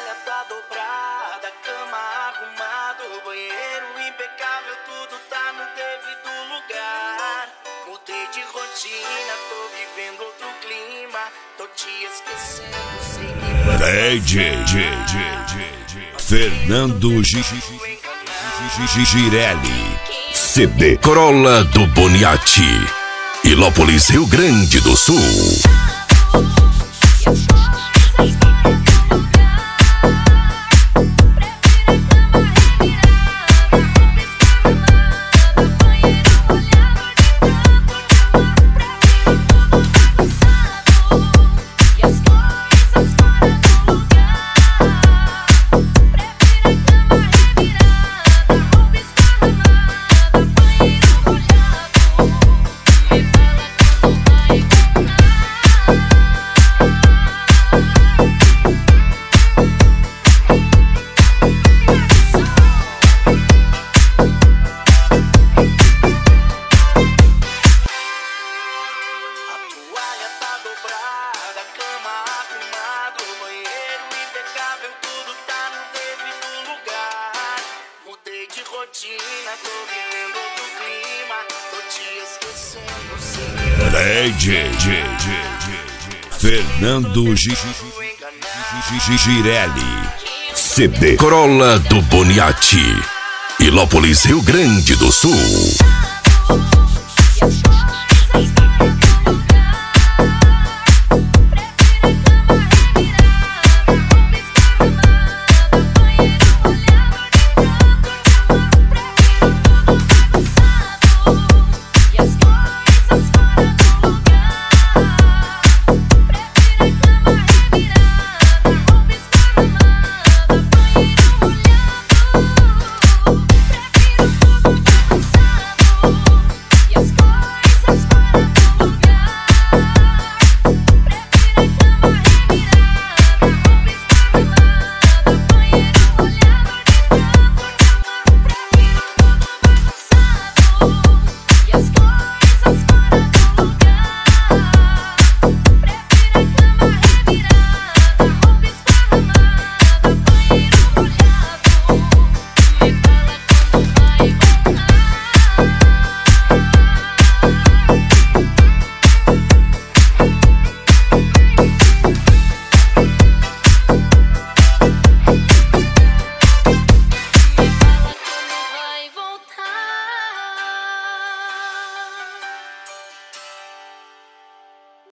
toalha tá dobrada, cama arrumada, o banheiro impecável, tudo tá no devido lugar. Mudei de rotina, tô vivendo outro clima, tô te esquecendo, sei que Fernando Girelli, CD Corolla do Boniati, Ilópolis, Rio Grande do Sul. Rotina, tô vivendo outro clima, tô te esquecendo, Fernando Girelli, CD Corolla do Boniati, Ilópolis, Rio Grande do Sul.